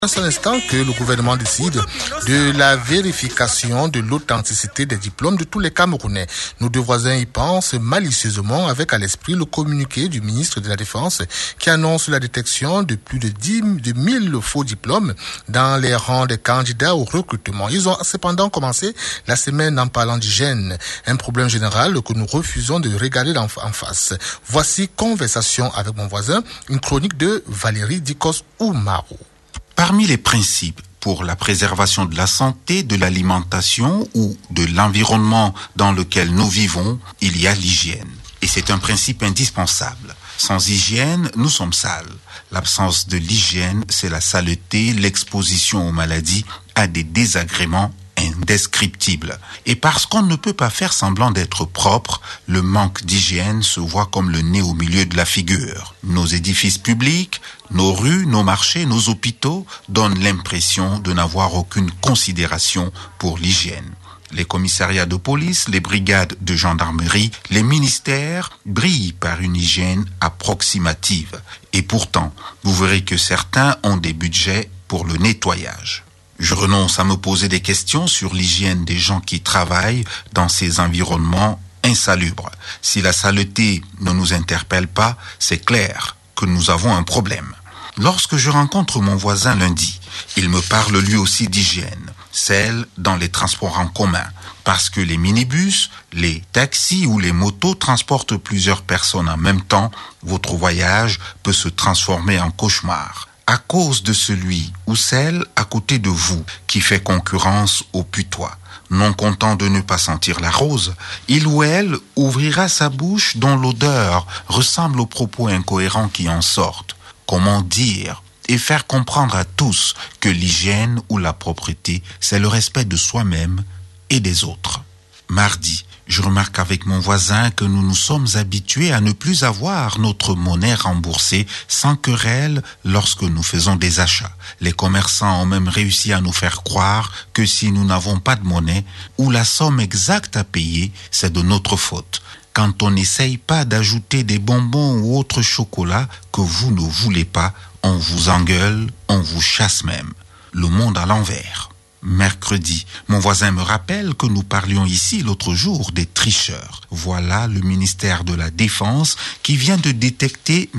Un instant que le gouvernement décide de la vérification de l'authenticité des diplômes de tous les Camerounais. Nos deux voisins y pensent malicieusement avec à l'esprit le communiqué du ministre de la Défense qui annonce la détection de plus de 1000 faux diplômes dans les rangs des candidats au recrutement. Ils ont cependant commencé la semaine en parlant d'hygiène, un problème général que nous refusons de regarder en face. Voici Conversation avec mon voisin, une chronique de Valérie Dikos Oumaro. Parmi les principes pour la préservation de la santé, de l'alimentation ou de l'environnement dans lequel nous vivons, il y a l'hygiène. Et c'est un principe indispensable. Sans hygiène, nous sommes sales. L'absence de l'hygiène, c'est la saleté, l'exposition aux maladies, à des désagréments indescriptibles. Et parce qu'on ne peut pas faire semblant d'être propre, le manque d'hygiène se voit comme le nez au milieu de la figure. Nos édifices publics, nos rues, nos marchés, nos hôpitaux donnent l'impression de n'avoir aucune considération pour l'hygiène. Les commissariats de police, les brigades de gendarmerie, les ministères brillent par une hygiène approximative. Et pourtant, vous verrez que certains ont des budgets pour le nettoyage. Je renonce à me poser des questions sur l'hygiène des gens qui travaillent dans ces environnements insalubres. Si la saleté ne nous interpelle pas, c'est clair que nous avons un problème. Lorsque je rencontre mon voisin lundi, il me parle lui aussi d'hygiène, celle dans les transports en commun, parce que les minibus, les taxis ou les motos transportent plusieurs personnes en même temps, votre voyage peut se transformer en cauchemar. À cause de celui ou celle à côté de vous qui fait concurrence au putois. Non content de ne pas sentir la rose, il ou elle ouvrira sa bouche dont l'odeur ressemble aux propos incohérents qui en sortent. Comment dire et faire comprendre à tous que l'hygiène ou la propreté, c'est le respect de soi-même et des autres. Mardi, je remarque avec mon voisin que nous nous sommes habitués à ne plus avoir notre monnaie remboursée sans querelle lorsque nous faisons des achats. Les commerçants ont même réussi à nous faire croire que si nous n'avons pas de monnaie ou la somme exacte à payer, c'est de notre faute. Quand on n'essaye pas d'ajouter des bonbons ou autres chocolats que vous ne voulez pas, on vous engueule, on vous chasse même. Le monde à l'envers. Mercredi, mon voisin me rappelle que nous parlions ici l'autre jour des tricheurs. Voilà le ministère de la Défense qui vient de détecter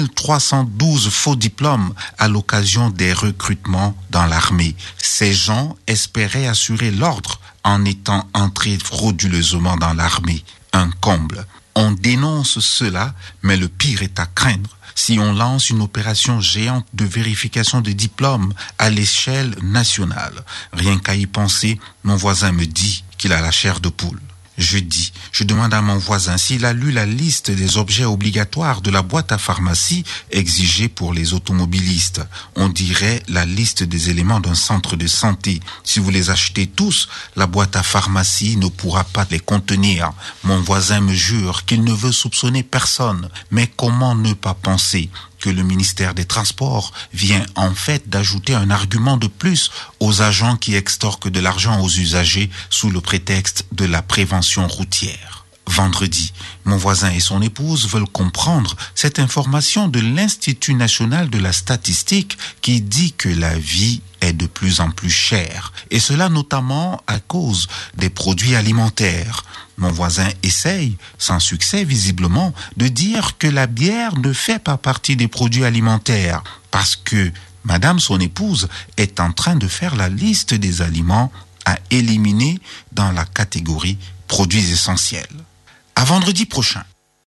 1312 faux diplômes à l'occasion des recrutements dans l'armée. Ces gens espéraient assurer l'ordre en étant entrés frauduleusement dans l'armée. Un comble. On dénonce cela, mais le pire est à craindre. Si on lance une opération géante de vérification des diplômes à l'échelle nationale. Rien qu'à y penser, mon voisin me dit qu'il a la chair de poule. Jeudi, je demande à mon voisin s'il a lu la liste des objets obligatoires de la boîte à pharmacie exigée pour les automobilistes. On dirait la liste des éléments d'un centre de santé. Si vous les achetez tous, la boîte à pharmacie ne pourra pas les contenir. Mon voisin me jure qu'il ne veut soupçonner personne. Mais comment ne pas penser que le ministère des Transports vient en fait d'ajouter un argument de plus aux agents qui extorquent de l'argent aux usagers sous le prétexte de la prévention routière. Vendredi, mon voisin et son épouse veulent comprendre cette information de l'Institut national de la statistique qui dit que la vie est de plus en plus chère, et cela notamment à cause des produits alimentaires. Mon voisin essaye, sans succès visiblement, de dire que la bière ne fait pas partie des produits alimentaires, parce que Madame, son épouse, est en train de faire la liste des aliments à éliminer dans la catégorie produits essentiels. À vendredi prochain.